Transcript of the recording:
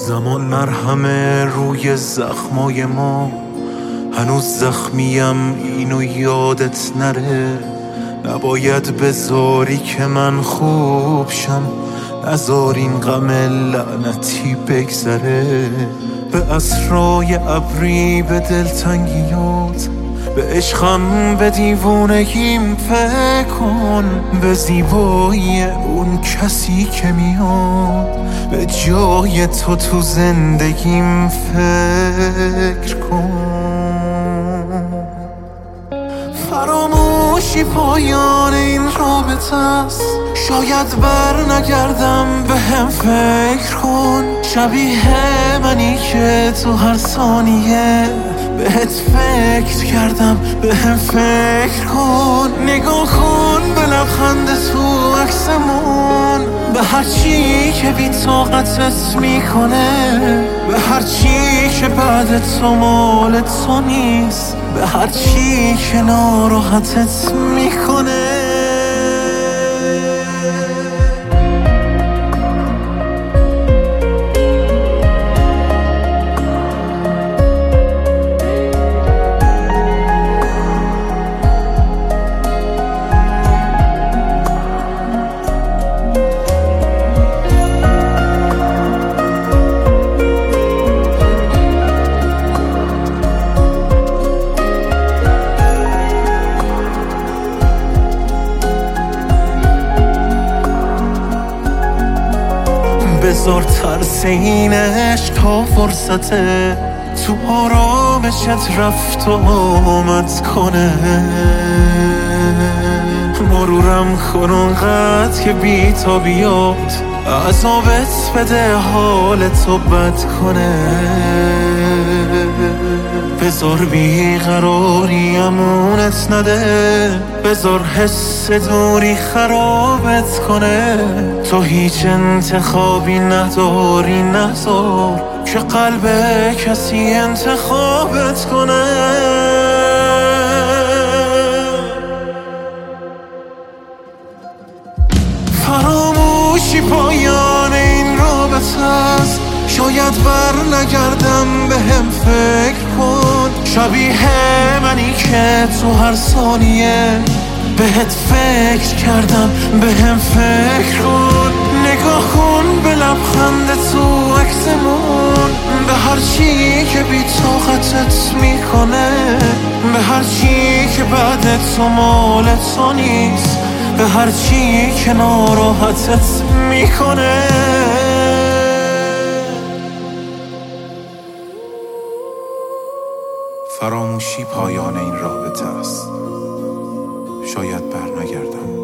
زمان مرهمه روی زخمای ما، هنوز زخمیم اینو یادت نره. نباید بذاری که من خوب شم، نذار این غم لعنتی بگذره. به اسرای ابری، به دلتنگیات، به عشقم، به دیوونگیم فکر کن. به زیبایی اون کسی که میاد به جای تو زندگیم فکر کن. فراموشی پایان این رابطه است، شاید بر نگردم، به هم فکر کن. شبیه منی که تو هر ثانیه بهت فکر کردم، به هم فکر کن. نگاه کن به لبخند تو عکسمون، به هر چی که بی طاقتت میکنه، به هر چی که بعد تو مال تو نیست، به هر چی که ناراحتت میکنه. بذار ترس این عشق تا فرصته تو آرامشت رفت و آمد کنه. مرورم کن اونقدر که بی تا بیاد، عذابت بده حالتو بد کنه. بذار بیقراری امونت نده، بذار حس دوری خرابت کنه. تو هیچ انتخابی نداری، نذار که قلب کسی انتخابت کنه. فراموشی پایان این رابطه است، شاید بر نگردم، به هم فکر کن. شبیه منی که تو هر ثانیه بهت فکر کردم، به هم فکر کن. نگاه کن به لبخند تو عکسمون، به هر چی که بی طاقتت میکنه، به هر چی که بعد تو مال تو نیست، به هر چی که ناراحتت میکنه. فراموشی پایان این رابطه است، شاید بر نگردم.